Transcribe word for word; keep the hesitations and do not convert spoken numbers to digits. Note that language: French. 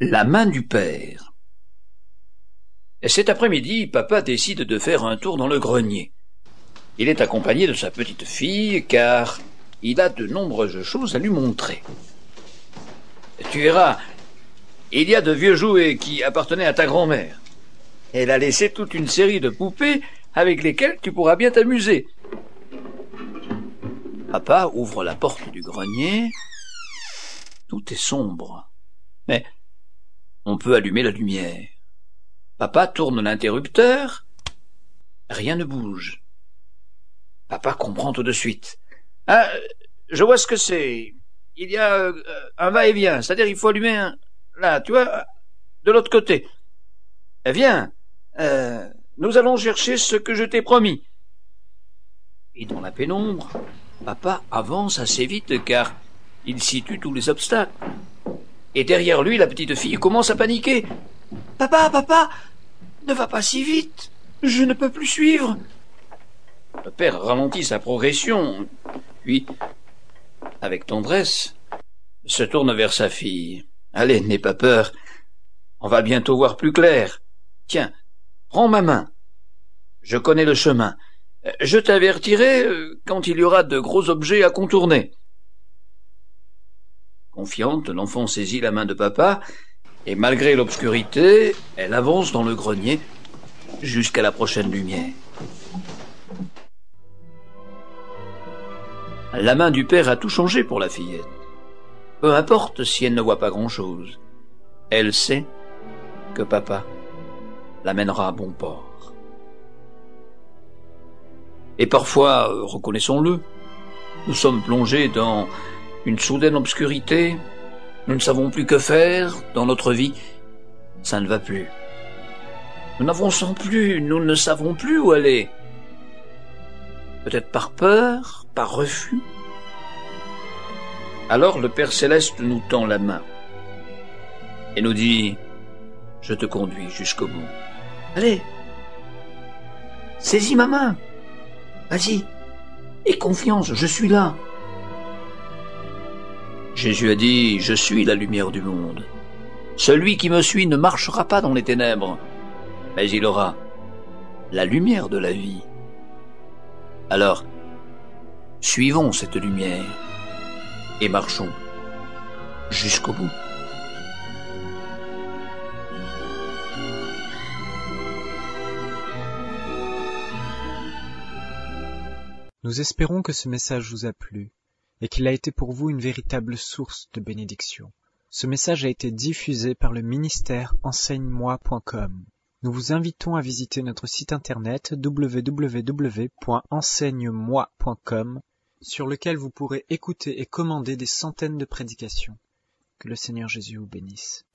La main du père. Et cet après-midi, papa décide de faire un tour dans le grenier. Il est accompagné de sa petite fille, car il a de nombreuses choses à lui montrer. Tu verras, il y a de vieux jouets qui appartenaient à ta grand-mère. Elle a laissé toute une série de poupées avec lesquelles tu pourras bien t'amuser. Papa ouvre la porte du grenier. Tout est sombre. Mais on peut allumer la lumière. Papa tourne l'interrupteur. Rien ne bouge. Papa comprend tout de suite. Ah, je vois ce que c'est. Il y a euh, un va-et-vient, c'est-à-dire il faut allumer un... Là, tu vois, de l'autre côté. Eh, viens, euh, nous allons chercher ce que je t'ai promis. Et dans la pénombre, papa avance assez vite car il situe tous les obstacles. Et derrière lui, la petite fille commence à paniquer. « Papa, papa, ne va pas si vite, je ne peux plus suivre. » Le père ralentit sa progression, puis, avec tendresse, se tourne vers sa fille. « Allez, n'aie pas peur, on va bientôt voir plus clair. Tiens, prends ma main, je connais le chemin. Je t'avertirai quand il y aura de gros objets à contourner. » Confiante, l'enfant saisit la main de papa, et malgré l'obscurité, elle avance dans le grenier jusqu'à la prochaine lumière. La main du père a tout changé pour la fillette. Peu importe si elle ne voit pas grand-chose. Elle sait que papa l'amènera à bon port. Et parfois, reconnaissons-le, nous sommes plongés dans une soudaine obscurité, nous ne savons plus que faire dans notre vie, ça ne va plus. Nous n'avançons plus, nous ne savons plus où aller. Peut-être par peur, par refus. Alors le Père Céleste nous tend la main et nous dit « Je te conduis jusqu'au bout. Allez, saisis ma main, vas-y, aie confiance, je suis là. » Jésus a dit « Je suis la lumière du monde. Celui qui me suit ne marchera pas dans les ténèbres, mais il aura la lumière de la vie. » Alors, suivons cette lumière et marchons jusqu'au bout. Nous espérons que ce message vous a plu et qu'il a été pour vous une véritable source de bénédiction. Ce message a été diffusé par le ministère enseigne moi point com. Nous vous invitons à visiter notre site internet w w w point enseigne moi point com sur lequel vous pourrez écouter et commander des centaines de prédications. Que le Seigneur Jésus vous bénisse.